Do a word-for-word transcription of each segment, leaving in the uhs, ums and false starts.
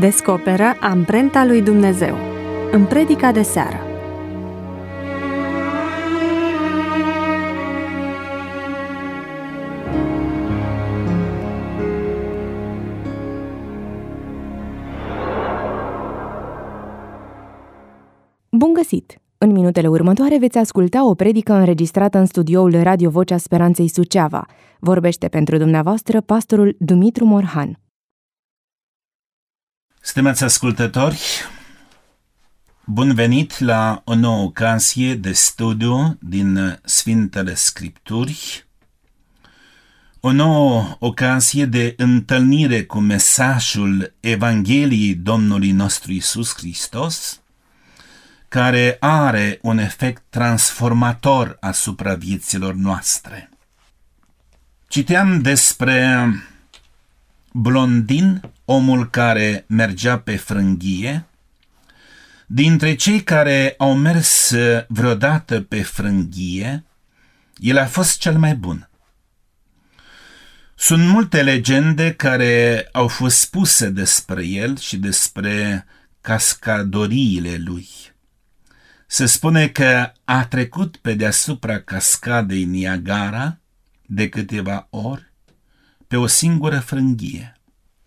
Descoperă amprenta lui Dumnezeu în predica de seară. Bun găsit! În minutele următoare veți asculta o predică înregistrată în studioul Radio Vocea Speranței Suceava. Vorbește pentru dumneavoastră pastorul Dumitru Morhan. Stimați ascultători, bun venit la o nouă ocazie de studiu din Sfintele Scripturi, o nouă ocazie de întâlnire cu mesajul Evangheliei Domnului nostru Iisus Hristos, care are un efect transformator asupra vieților noastre. Citeam despre Blondin, omul care mergea pe frânghie. Dintre cei care au mers vreodată pe frânghie, el a fost cel mai bun. Sunt multe legende care au fost spuse despre el și despre cascadoriile lui. Se spune că a trecut pe deasupra cascadei Niagara de câteva ori pe o singură frânghie.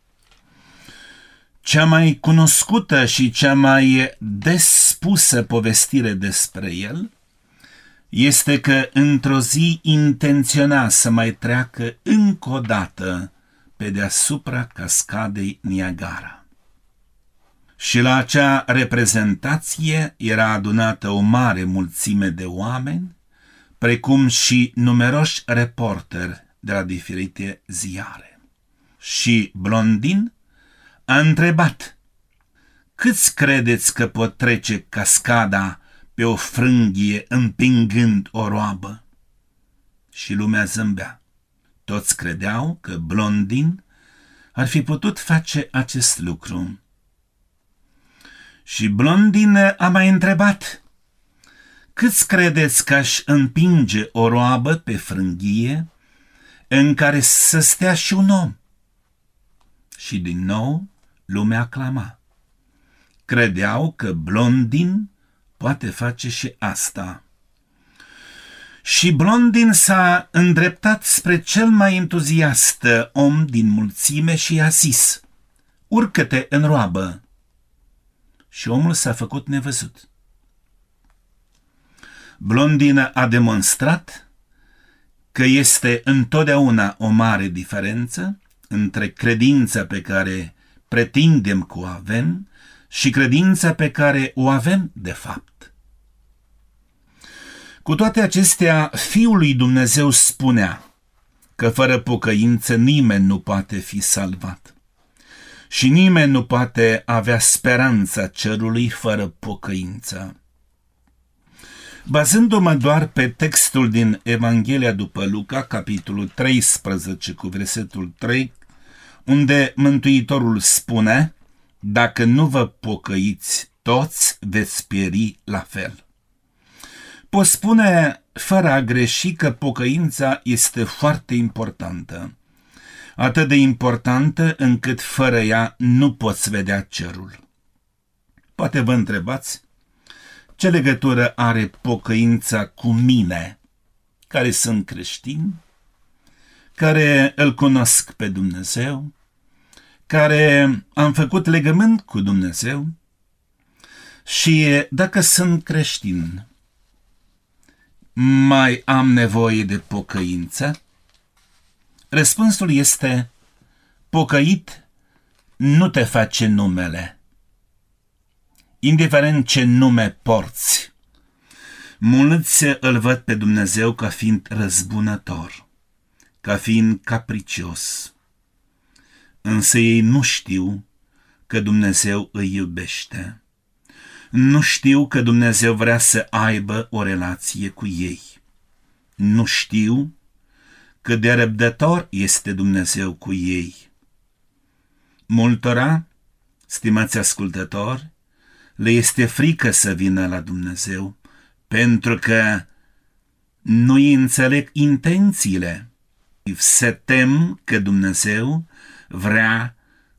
Cea mai cunoscută și cea mai des spusă povestire despre el este că într-o zi intenționa să mai treacă încă o dată pe deasupra cascadei Niagara. Și la acea reprezentație era adunată o mare mulțime de oameni, precum și numeroși reporteri de la diferite ziare. Și Blondin a întrebat: câți credeți că pot trece cascada pe o frânghie împingând o roabă? Și lumea zâmbea. Toți credeau că Blondin ar fi putut face acest lucru. Și Blondin a mai întrebat: câți credeți că aș împinge o roabă pe frânghie în care să stea și un om? Și din nou lumea aclama. Credeau că Blondin poate face și asta. Și Blondin s-a îndreptat spre cel mai entuziast om din mulțime și i-a zis: urcă-te în roabă. Și omul s-a făcut nevăzut. Blondin a demonstrat că este întotdeauna o mare diferență între credința pe care pretindem că o avem și credința pe care o avem de fapt. Cu toate acestea, Fiul lui Dumnezeu spunea că fără pocăință nimeni nu poate fi salvat. Și nimeni nu poate avea speranța cerului fără pocăință. Bazându-mă doar pe textul din Evanghelia după Luca, capitolul treisprezece cu versetul trei, unde Mântuitorul spune: dacă nu vă pocăiți toți, veți pieri la fel. Pot spune fără a greși că pocăința este foarte importantă. Atât de importantă încât fără ea nu poți vedea cerul. Poate vă întrebați: ce legătură are pocăința cu mine, care sunt creștin, care îl cunosc pe Dumnezeu, care am făcut legământ cu Dumnezeu? Și dacă sunt creștin, mai am nevoie de pocăință? Răspunsul este: pocăit nu te face numele, indiferent ce nume porți. Mulți îl văd pe Dumnezeu ca fiind răzbunător, ca fiind capricios, însă ei nu știu că Dumnezeu îi iubește. Nu știu că Dumnezeu vrea să aibă o relație cu ei. Nu știu cât de răbdător este Dumnezeu cu ei. Multora, stimați ascultători, le este frică să vină la Dumnezeu, pentru că nu-i înțeleg intențiile. Se tem că Dumnezeu vrea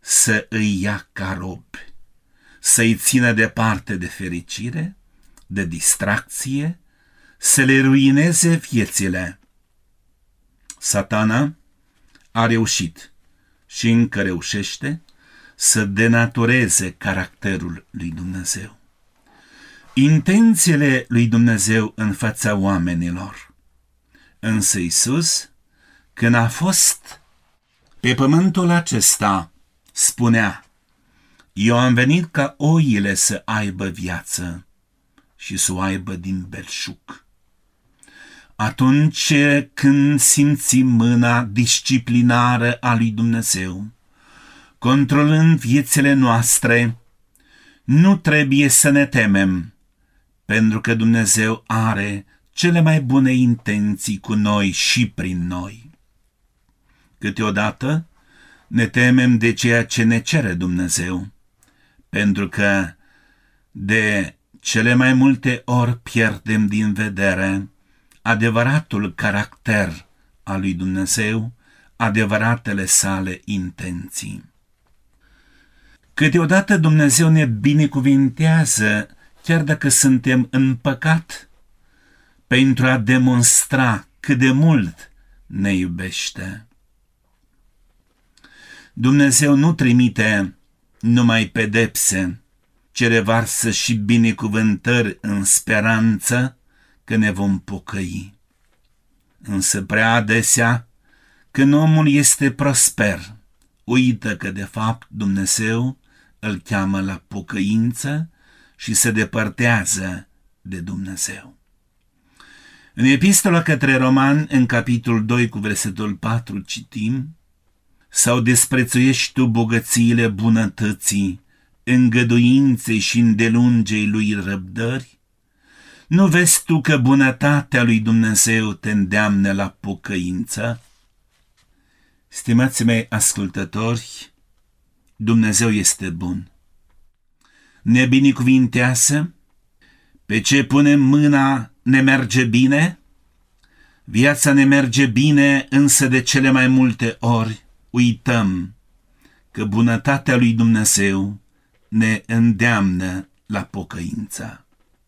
să îi ia ca robi, să-i țină departe de fericire, de distracție, să le ruineze viețile. Satana a reușit și încă reușește să denatureze caracterul lui Dumnezeu, intențiile lui Dumnezeu în fața oamenilor. Însă Iisus, când a fost pe pământul acesta, spunea: eu am venit ca oile să aibă viață și să o aibă din belșug. Atunci când simțim mâna disciplinară a lui Dumnezeu controlând viețile noastre, nu trebuie să ne temem, pentru că Dumnezeu are cele mai bune intenții cu noi și prin noi. Câteodată ne temem de ceea ce ne cere Dumnezeu, pentru că de cele mai multe ori pierdem din vedere adevăratul caracter al lui Dumnezeu, adevăratele sale intenții. Câteodată Dumnezeu ne binecuvintează chiar dacă suntem în păcat, pentru a demonstra cât de mult ne iubește. Dumnezeu nu trimite numai pedepse, ci revarsă și binecuvântări în speranță că ne vom pocăi. Însă prea adesea, când omul este prosper, uită că de fapt Dumnezeu îl cheamă la pocăință și se depărtează de Dumnezeu. În epistola către Romani, în capitolul doi cu versetul patru, citim: sau desprețuiești tu bogățiile bunătății, îngăduinței și îndelungei lui răbdări? Nu vezi tu că bunătatea lui Dumnezeu te îndeamnă la pocăință? Stimații mei ascultători, Dumnezeu este bun. Ne binecuvintează, pe ce punem mâna ne merge bine, viața ne merge bine, însă de cele mai multe ori uităm că bunătatea lui Dumnezeu ne îndeamnă la pocăință.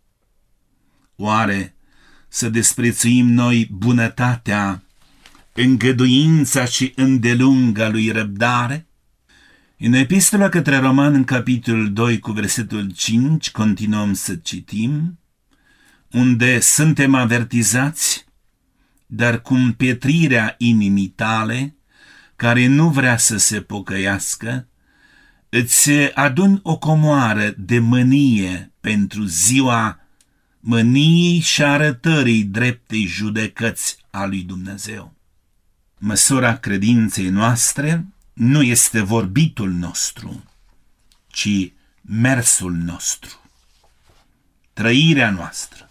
Oare să desprețuim noi bunătatea, îngăduința și îndelunga lui răbdare? În epistola către Romani, în capitolul doi cu versetul cinci, continuăm să citim, unde suntem avertizați: dar cu împietrirea inimii tale, care nu vrea să se pocăiască, îți adun o comoară de mânie pentru ziua mâniei și arătării dreptei judecăți a lui Dumnezeu. Măsura credinței noastre nu este vorbitul nostru, ci mersul nostru, trăirea noastră.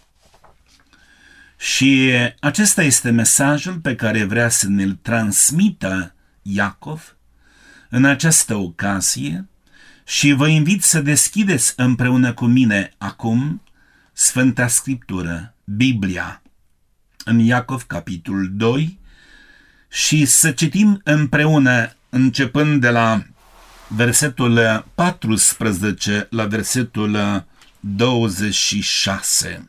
Și acesta este mesajul pe care vrea să ne-l transmită Iacov în această ocazie și vă invit să deschideți împreună cu mine acum Sfânta Scriptură, Biblia, în Iacov, capitolul doi, și să citim împreună, începând de la versetul paisprezece la versetul douăzeci și șase.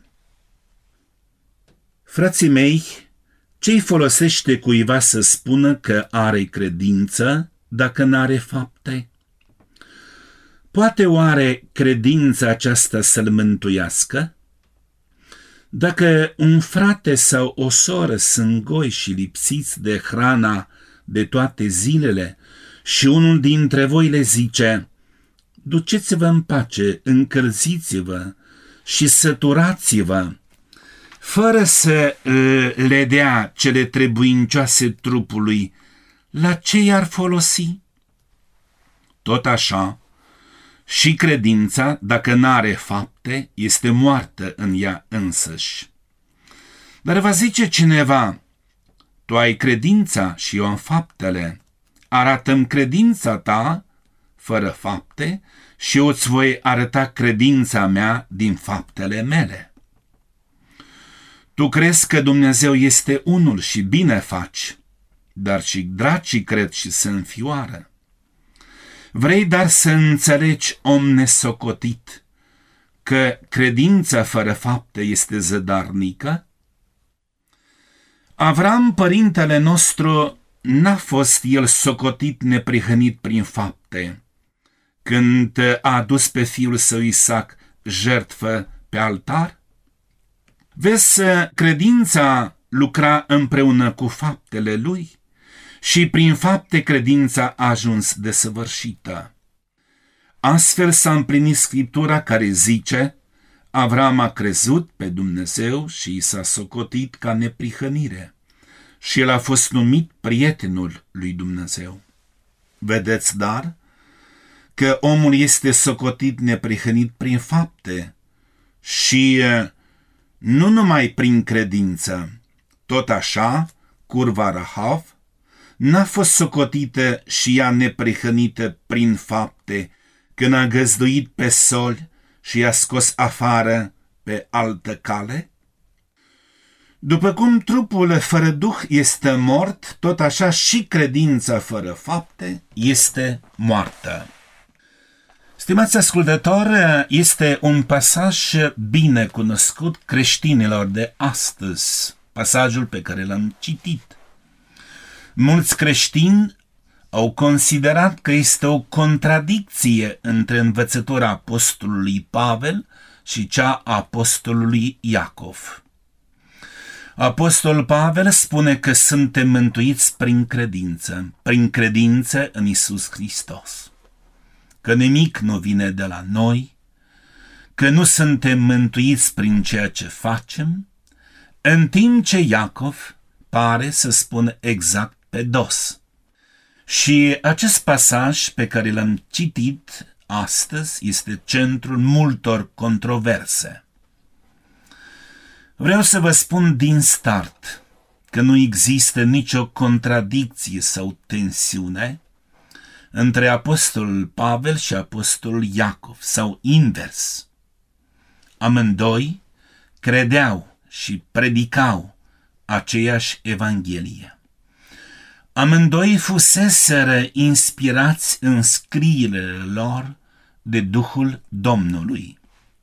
Frații mei, ce-i folosește cuiva să spună că are credință dacă n-are fapte? Poate oare credința aceasta să-l mântuiască? Dacă un frate sau o soră sunt goi și lipsiți de hrana de toate zilele și unul dintre voi le zice: duceți-vă în pace, încălziți-vă și săturați-vă, fără să le dea cele trebuincioase trupului, la ce i-ar folosi? Tot așa, și credința, dacă n-are fapte, este moartă în ea însăși. Dar va zice cineva: tu ai credința și eu am faptele. Arată-mi credința ta fără fapte și eu îți voi arăta credința mea din faptele mele. Tu crezi că Dumnezeu este unul și bine faci, dar și dracii cred și se înfioară. Vrei dar să înțelegi, om nesocotit, că credința fără fapte este zădarnică? Avram, părintele nostru, n-a fost el socotit neprihănit prin fapte, când a adus pe fiul său Isaac jertfă pe altar? Vezi, credința lucra împreună cu faptele lui și prin fapte credința a ajuns desăvârșită. Astfel s-a împlinit Scriptura care zice: Avram a crezut pe Dumnezeu și i s-a socotit ca neprihănire și el a fost numit prietenul lui Dumnezeu. Vedeți, dar, că omul este socotit neprihănit prin fapte și nu numai prin credință. Tot așa, curva Rahav n-a fost socotită și ea neprihănită prin fapte când a găzduit pe soli și i-a scos afară pe altă cale? După cum trupul fără duh este mort, tot așa și credința fără fapte este moartă. Stimați ascultători, este un pasaj bine cunoscut creștinilor de astăzi, pasajul pe care l-am citit. Mulți creștini au considerat că este o contradicție între învățătura apostolului Pavel și cea a apostolului Iacov. Apostolul Pavel spune că suntem mântuiți prin credință, prin credință în Iisus Hristos, că nimic nu vine de la noi, că nu suntem mântuiți prin ceea ce facem, în timp ce Iacov pare să spună exact pe dos. Și acest pasaj pe care l-am citit astăzi este centrul multor controverse. Vreau să vă spun din start că nu există nicio contradicție sau tensiune între apostolul Pavel și apostolul Iacov, sau invers. Amândoi credeau și predicau aceeași Evanghelie. Amândoi fuseseră inspirați în scrierile lor de Duhul Domnului.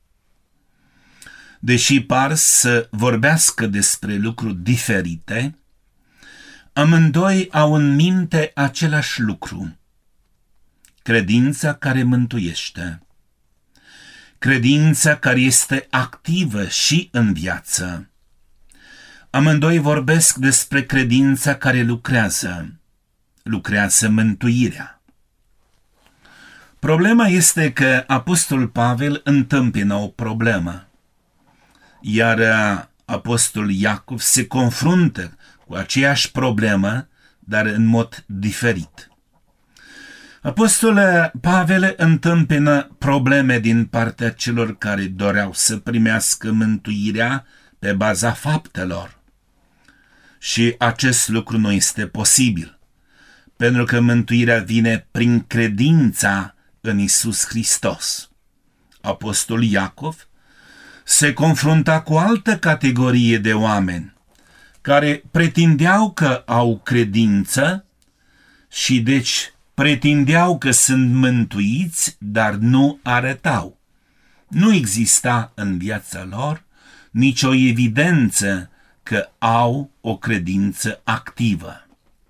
Deși par să vorbească despre lucruri diferite, amândoi au în minte același lucru: credința care mântuiește, credința care este activă și în viață. Amândoi vorbesc despre credința care lucrează, lucrează mântuirea. Problema este că apostolul Pavel întâmpină o problemă, iar apostolul Iacov se confruntă cu aceeași problemă, dar în mod diferit. Apostolul Pavel întâmpină probleme din partea celor care doreau să primească mântuirea pe baza faptelor. Și acest lucru nu este posibil, pentru că mântuirea vine prin credința în Iisus Hristos. Apostolul Iacov se confrunta cu altă categorie de oameni care pretindeau că au credință și deci pretindeau că sunt mântuiți, dar nu arătau. Nu exista în viața lor nicio evidență că au o credință activă.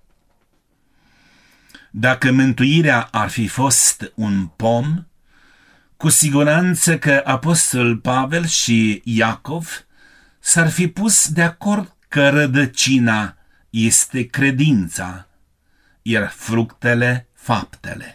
Dacă mântuirea ar fi fost un pom, cu siguranță că apostolul Pavel și Iacov s-ar fi pus de acord că rădăcina este credința, iar fructele faptele.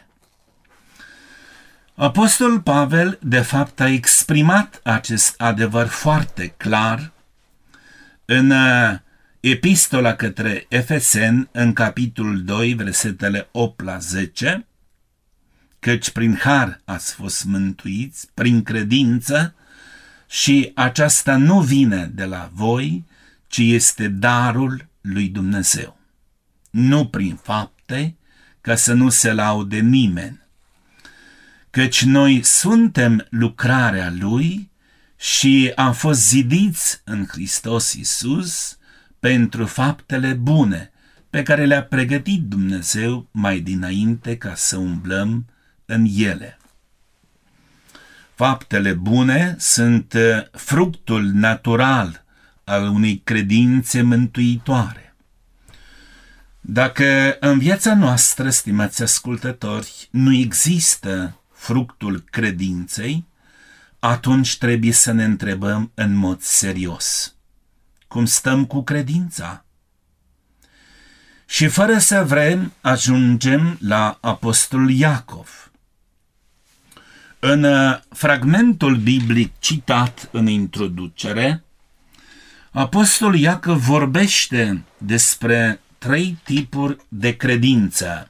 Apostolul Pavel, de fapt, a exprimat acest adevăr foarte clar în epistola către Efeseni, în capitolul doi, versetele opt la zece, căci prin har ați fost mântuiți, prin credință, și aceasta nu vine de la voi, ci este darul lui Dumnezeu. Nu prin fapte, ca să nu se laude nimeni. Căci noi suntem lucrarea lui și am fost zidiți în Hristos Iisus pentru faptele bune pe care le-a pregătit Dumnezeu mai dinainte ca să umblăm în ele. Faptele bune sunt fructul natural al unei credințe mântuitoare. Dacă în viața noastră, stimați ascultători, nu există fructul credinței, atunci trebuie să ne întrebăm în mod serios: cum stăm cu credința? Și fără să vrem, ajungem la apostolul Iacov. În fragmentul biblic citat în introducere, apostolul Iacov vorbește despre trei tipuri de credință.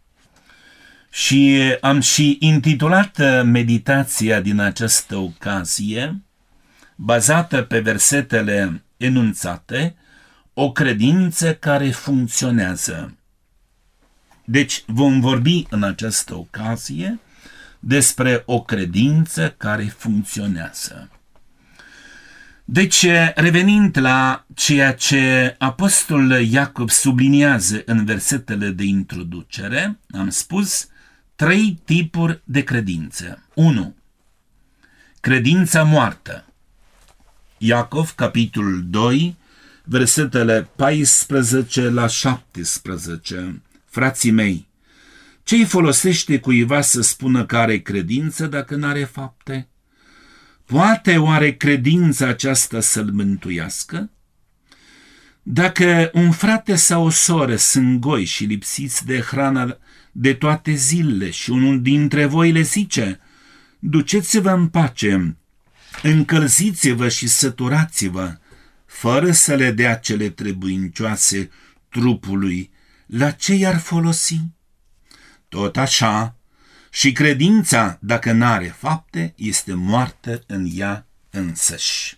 Și am și intitulat meditația din această ocazie, bazată pe versetele enunțate, o credință care funcționează. Deci vom vorbi în această ocazie despre o credință care funcționează. Deci, revenind la ceea ce apostolul Iacov subliniază în versetele de introducere, am spus trei tipuri de credință. unu. Credința moartă. Iacov, capitolul doi, versetele paisprezece la șaptesprezece. Frații mei, ce-i folosește cuiva să spună că are credință dacă n-are fapte? Poate oare credința aceasta să-l mântuiască? Dacă un frate sau o soră sunt goi și lipsiți de hrană de toate zilele și unul dintre voi le zice: duceți-vă în pace, încălziți-vă și săturați-vă, fără să le dea cele trebuincioase trupului, la ce i-ar folosi? Tot așa, și credința, dacă n-are fapte, este moartă în ea însăși.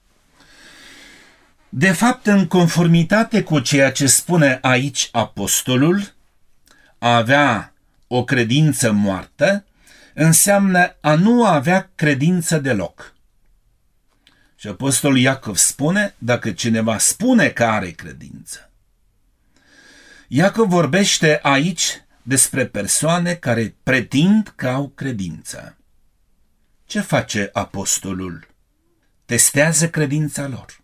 De fapt, în conformitate cu ceea ce spune aici apostolul, a avea o credință moartă înseamnă a nu avea credință deloc. Și apostolul Iacov spune, dacă cineva spune că are credință. Iacov vorbește aici despre persoane care pretind că au credință. Ce face apostolul? Testează credința lor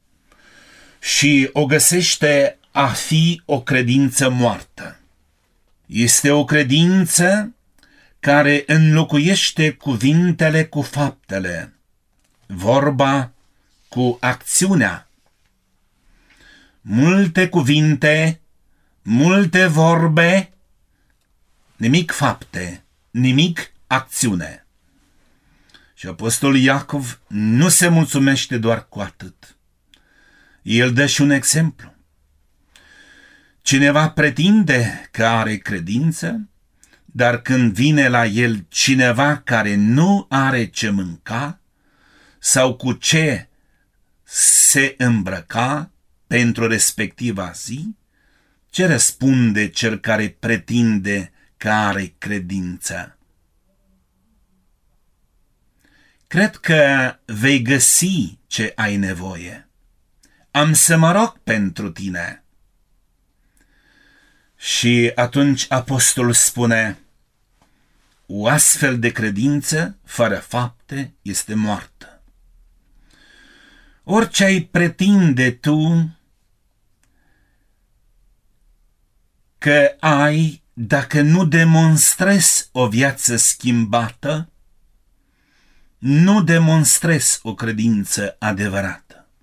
și o găsește a fi o credință moartă. Este o credință care înlocuiește cuvintele cu faptele, vorba cu acțiunea. Multe cuvinte, multe vorbe, nimic fapte, nimic acțiune. Și apostolul Iacov nu se mulțumește doar cu atât. El dă și un exemplu. Cineva pretinde că are credință, dar când vine la el cineva care nu are ce mânca sau cu ce se îmbrăca pentru respectiva zi, ce răspunde cel care pretinde că are credință? Cred că vei găsi ce ai nevoie. Am să mă rog pentru tine. Și atunci apostolul spune: o astfel de credință fără fapte este moartă. Orice ai pretinde tu că ai, dacă nu demonstrezi o viață schimbată, nu demonstrezi o credință adevărată.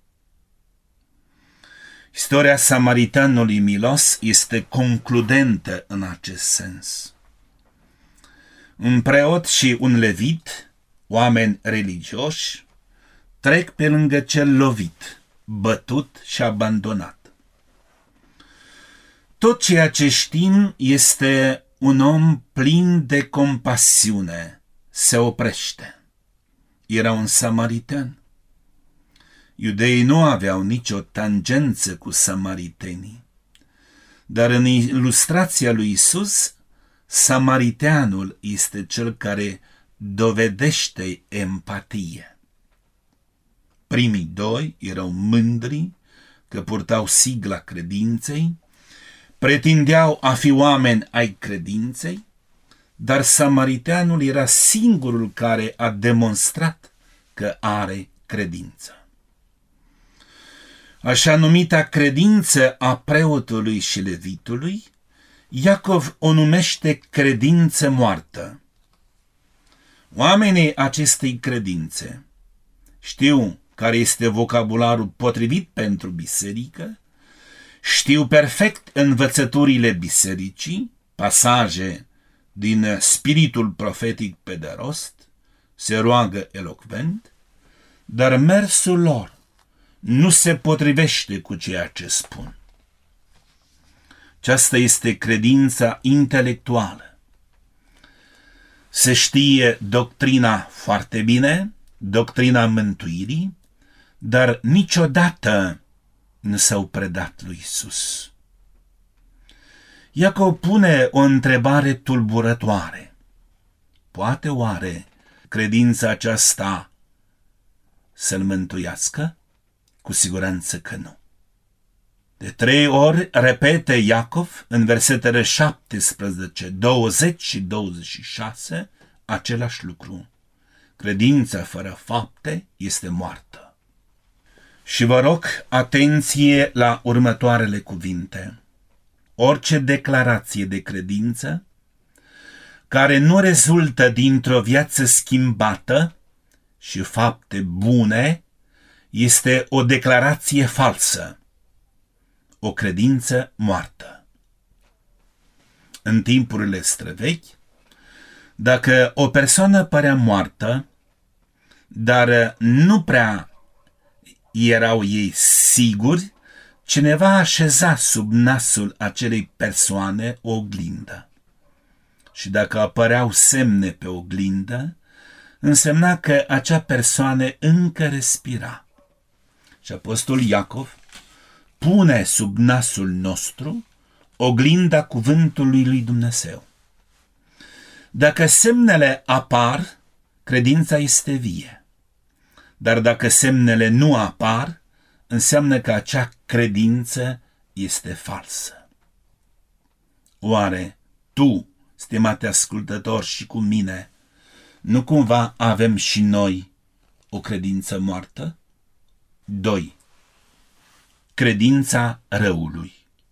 Istoria samaritanului milos este concludentă în acest sens. Un preot și un levit, oameni religioși, trec pe lângă cel lovit, bătut și abandonat. Tot ceea ce știm este un om plin de compasiune. Se oprește. Era un samaritan. Iudeii nu aveau nicio tangență cu samaritenii, dar în ilustrația lui Isus, samariteanul este cel care dovedește empatie. Primii doi erau mândri că purtau sigla credinței, pretindeau a fi oameni ai credinței, dar samariteanul era singurul care a demonstrat că are credință. Așa numita credință a preotului și levitului, Iacov o numește credință moartă. Oamenii acestei credințe știu care este vocabularul potrivit pentru biserică, știu perfect învățăturile bisericii, pasaje din spiritul profetic pe de rost, se roagă elocvent, dar mersul lor nu se potrivește cu ceea ce spun. Aceasta este credința intelectuală. Se știe doctrina foarte bine, doctrina mântuirii, dar niciodată nu s-au predat lui Iisus. Iacov pune o întrebare tulburătoare. Poate oare credința aceasta să-l mântuiască? Cu siguranță că nu. De trei ori repete Iacov în versetele șaptesprezece, douăzeci și douăzeci și șase același lucru. Credința fără fapte este moartă. Și vă rog atenție la următoarele cuvinte. Orice declarație de credință care nu rezultă dintr-o viață schimbată și fapte bune este o declarație falsă, o credință moartă. În timpurile străvechi, dacă o persoană părea moartă, dar nu prea erau ei siguri, cineva așeza sub nasul acelei persoane o oglindă. Și dacă apăreau semne pe oglindă, însemna că acea persoană încă respira. Și apostol Iacov pune sub nasul nostru oglinda cuvântului lui Dumnezeu. Dacă semnele apar, credința este vie. Dar dacă semnele nu apar, înseamnă că acea credință este falsă. Oare tu, stimate ascultător, și cu mine, nu cumva avem și noi o credință moartă? doi. Credința răului.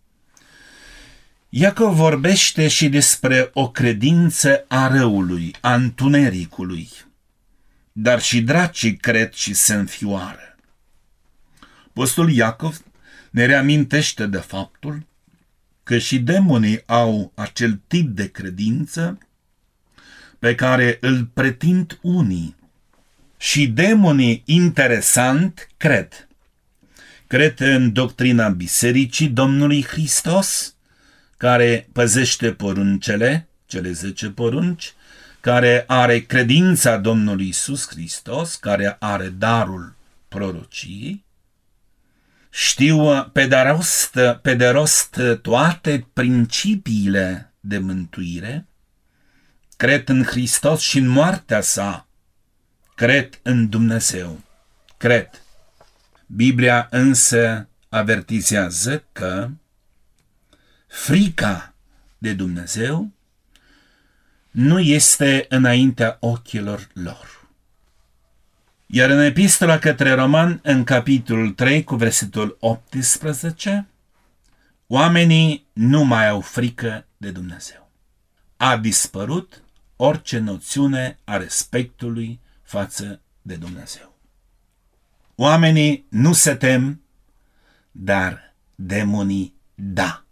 Iacov vorbește și despre o credință a răului, a întunericului, dar și dracii cred și se înfioară. Apostolul Iacov ne reamintește de faptul că și demonii au acel tip de credință pe care îl pretind unii. Și demonii, interesant, cred. Cred în doctrina Bisericii Domnului Hristos, care păzește poruncele, cele zece porunci, care are credința Domnului Iisus Hristos, care are darul prorociei. Știu pe de rost, pe de rost toate principiile de mântuire. Cred în Hristos și în moartea sa. Cred în Dumnezeu. Cred. Biblia însă avertizează că frica de Dumnezeu nu este înaintea ochilor lor. Iar în epistola către Roman, în capitolul trei, cu versetul optsprezece, oamenii nu mai au frică de Dumnezeu. A dispărut orice noțiune a respectului față de Dumnezeu. Oamenii nu se tem, dar demonii da.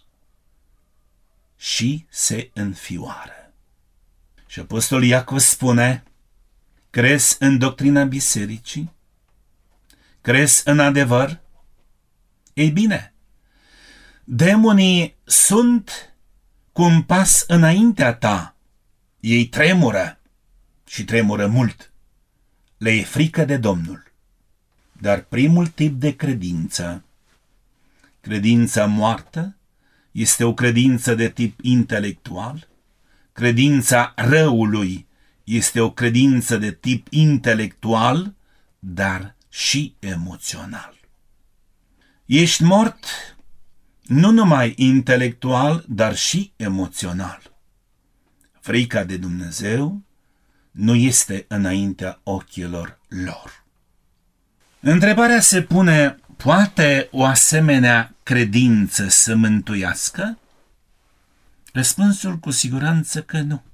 Și se înfioară. Și apostolul Iacov spune: crezi în doctrina bisericii? Crezi în adevăr? Ei bine, demonii sunt cu un pas înaintea ta. Ei tremură și tremură mult. Le e frică de Domnul. Dar primul tip de credință, credința moartă, este o credință de tip intelectual. Credința răului este o credință de tip intelectual, dar și emoțional. Ești mort nu numai intelectual, dar și emoțional. frica de Dumnezeu nu este înaintea ochilor lor. Întrebarea se pune: poate o asemenea credință să mântuiască? Răspunsul cu siguranță că nu.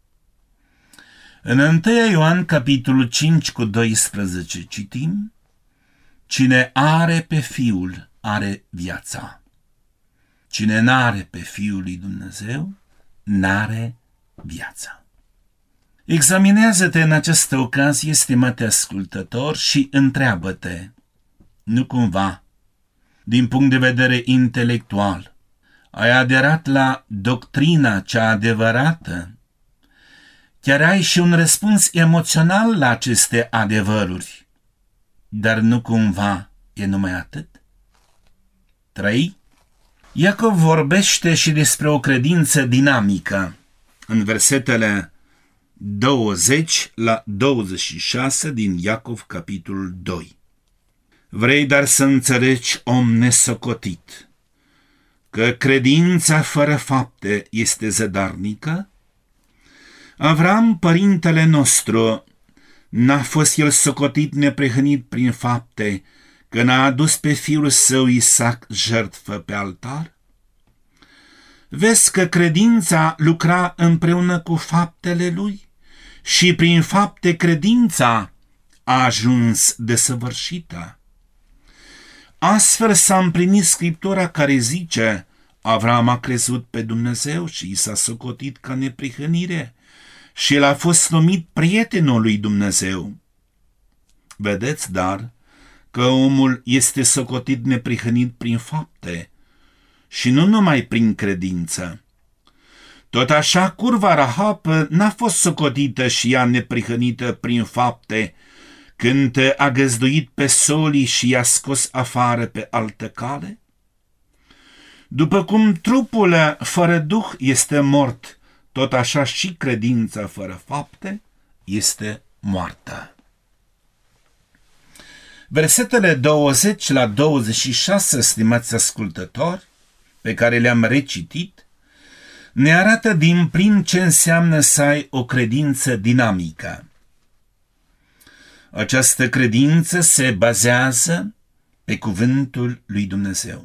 În întâi Ioan, capitolul cinci cu doisprezece, citim: cine are pe Fiul are viața. Cine n-are pe Fiul lui Dumnezeu, n-are viața. Examinează-te în această ocazie, stimate ascultător, și întreabă-te: nu cumva, din punct de vedere intelectual, ai aderat la doctrina cea adevărată? Chiar ai și un răspuns emoțional la aceste adevăruri, dar nu cumva e numai atât? trei. Iacov vorbește și despre o credință dinamică în versetele douăzeci la douăzeci și șase din Iacov, capitolul doi. Vrei dar să înțelegi, om nesocotit, că credința fără fapte este zădarnică? Avram, părintele nostru, n-a fost el socotit neprihănit prin fapte când a adus pe fiul său Isaac jertfă pe altar? Vezi că credința lucra împreună cu faptele lui și prin fapte credința a ajuns desăvârșită. Astfel s-a împlinit Scriptura care zice: Avram a crezut pe Dumnezeu și i s-a socotit ca neprihănire și el a fost numit prietenul lui Dumnezeu. Vedeți, dar, că omul este socotit neprihănit prin fapte și nu numai prin credință. Tot așa, curva Rahab n-a fost socotită și ea neprihănită prin fapte când a găzduit pe solii și i-a scos afară pe altă cale? După cum trupul fără duh este mort, tot așa și credința fără fapte este moartă. Versetele douăzeci la douăzeci și șase, stimați ascultători, pe care le-am recitit, ne arată din plin ce înseamnă să ai o credință dinamică. Această credință se bazează pe cuvântul lui Dumnezeu.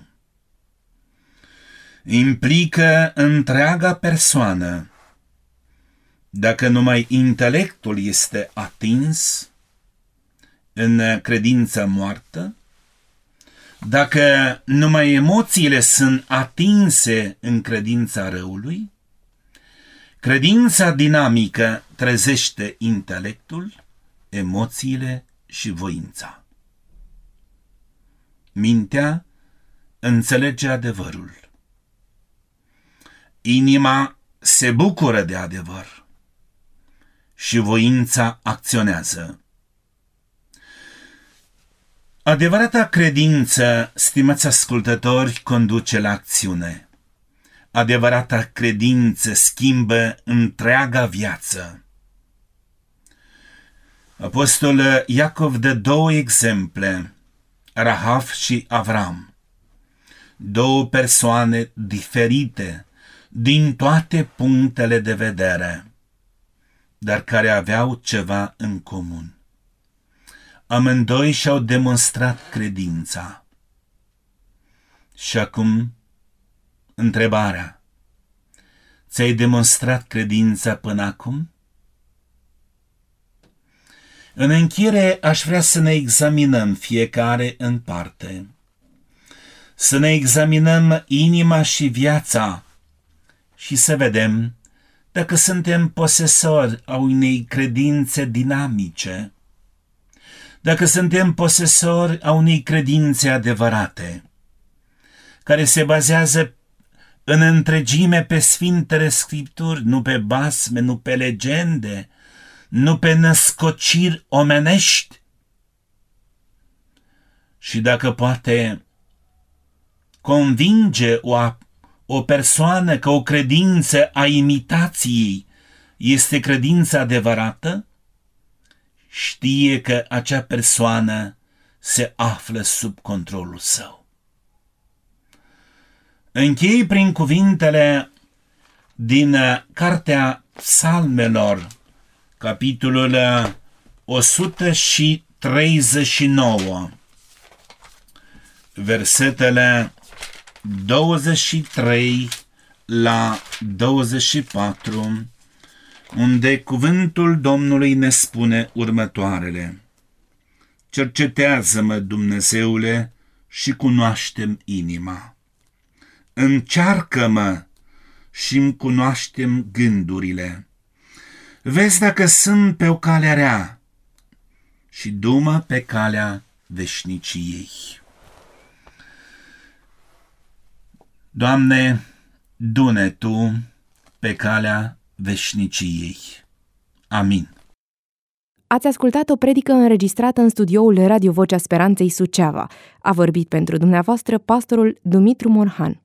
Implică întreaga persoană. Dacă numai intelectul este atins în credința moartă, dacă numai emoțiile sunt atinse în credința răului, credința dinamică trezește intelectul, emoțiile și voința. Mintea înțelege adevărul. Inima se bucură de adevăr și voința acționează. Adevărata credință, stimați ascultători, conduce la acțiune. Adevărata credință schimbă întreaga viață. Apostolul Iacov dă două exemple, Rahab și Avram, două persoane diferite din toate punctele de vedere, dar care aveau ceva în comun. Amândoi și-au demonstrat credința. Și acum, întrebarea: ți-ai demonstrat credința până acum? În încheiere, aș vrea să ne examinăm fiecare în parte, să ne examinăm inima și viața și să vedem dacă suntem posesori a unei credințe dinamice, dacă suntem posesori a unei credințe adevărate, care se bazează în întregime pe Sfintele Scripturi, nu pe basme, nu pe legende, nu pe născociri omenești. Și dacă poate convinge o, o persoană că o credință a imitației este credința adevărată, știe că acea persoană se află sub controlul său. Închei prin cuvintele din cartea Psalmelor, capitolul o sută treizeci și nouă, versetele douăzeci și trei la douăzeci și patru, unde cuvântul Domnului ne spune următoarele: Cercetează-mă, Dumnezeule, și cunoaștem inima. Încearcă-mă și îmi cunoaștem gândurile. Vezi dacă sunt pe o cale rea și du-mă pe calea veșniciei. Doamne, du-ne Tu pe calea veșniciei. Amin. Ați ascultat o predică înregistrată în studioul Radio Vocea Speranței Suceava. A vorbit pentru dumneavoastră pastorul Dumitru Morhan.